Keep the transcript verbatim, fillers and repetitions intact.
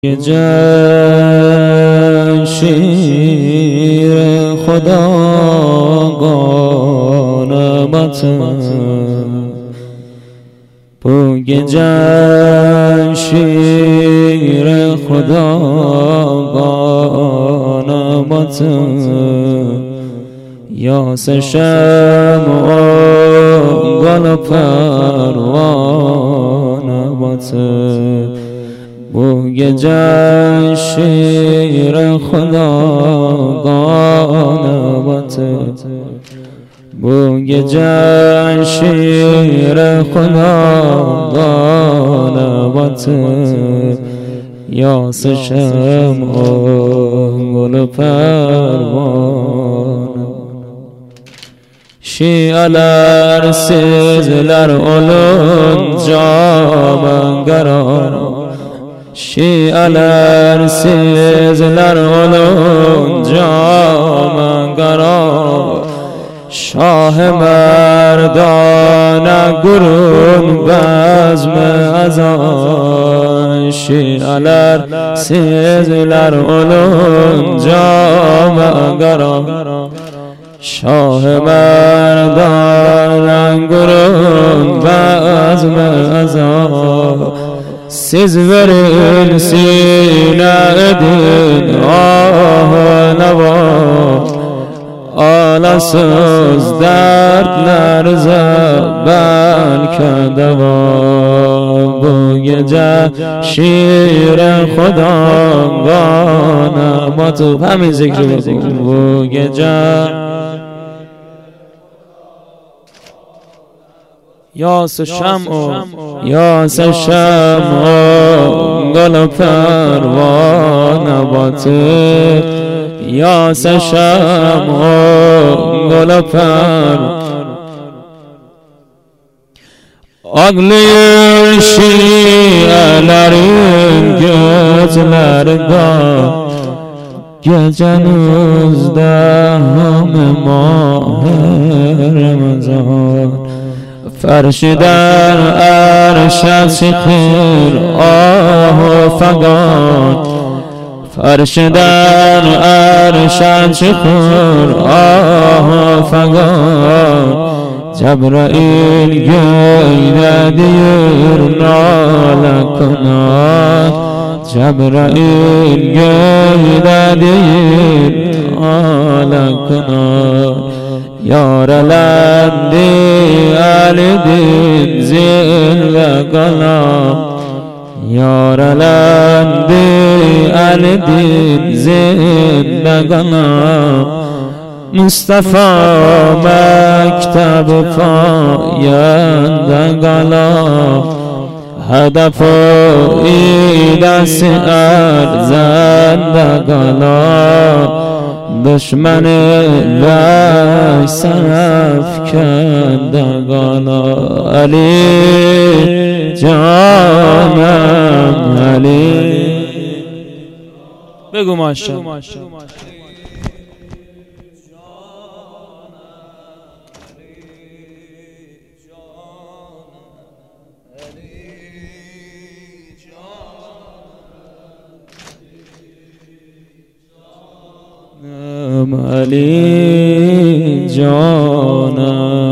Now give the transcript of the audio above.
یه جمشیر خدا قانمت بوی جمشیر خدا قانمت یا سشم گل پروانمت بوی جمشیر خدا قانمت بوی جمشیر خدا قانمت یا سشم گل پروانه şialar sizler olunca mangaran şialar sizler olunca mangaran şah merdana gurun bezme azan şialar sizler olunca mangaran شاه مردان گرون بزم ازا سیز ورین سینه دین آه نوا آلا سوز درد نرزه بلکه دوا بوی جمشیر خدا قانمت همین ذکر بکن بوی جمشیر یا سشم یا سشم گل پروانه باته یا سشم گل پروانه اگلی شیعelerin gözlerden gece nuzdeğim mah Ramazan فرشدن ارشد شخیر آه فگان فرشدن ارشد شخیر آه فگان جبرائیل گیده دیر ناله کناد جبرائیل گیده دیر ناله کناد یارلندی علی دین زیر قلم یارلندی علی دین زیر قلم مصطفی مکتب پایند قلم هدف ایدس ارزند قلم دشمن رای صرف کرده گانا علی جانم علی بگو ماشا علی جانم